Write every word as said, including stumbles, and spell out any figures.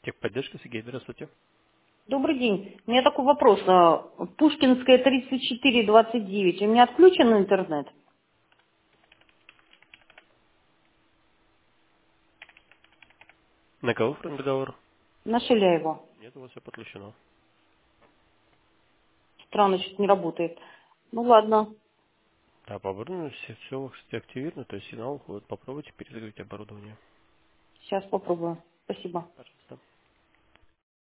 Техподдержка, Сергей, здравствуйте. Добрый день. У меня такой вопрос. А, Пушкинская тридцать четыре двадцать девять. У меня отключен интернет? На кого фронт договор? На Шиляева. Нет, у вас все подключено. Странно, что-то не работает. Ну ладно, Да, по оборудованию все, все активировано, то есть сигнал уходит. Попробуйте перезагрузить оборудование. сейчас попробую. Спасибо. Пожалуйста.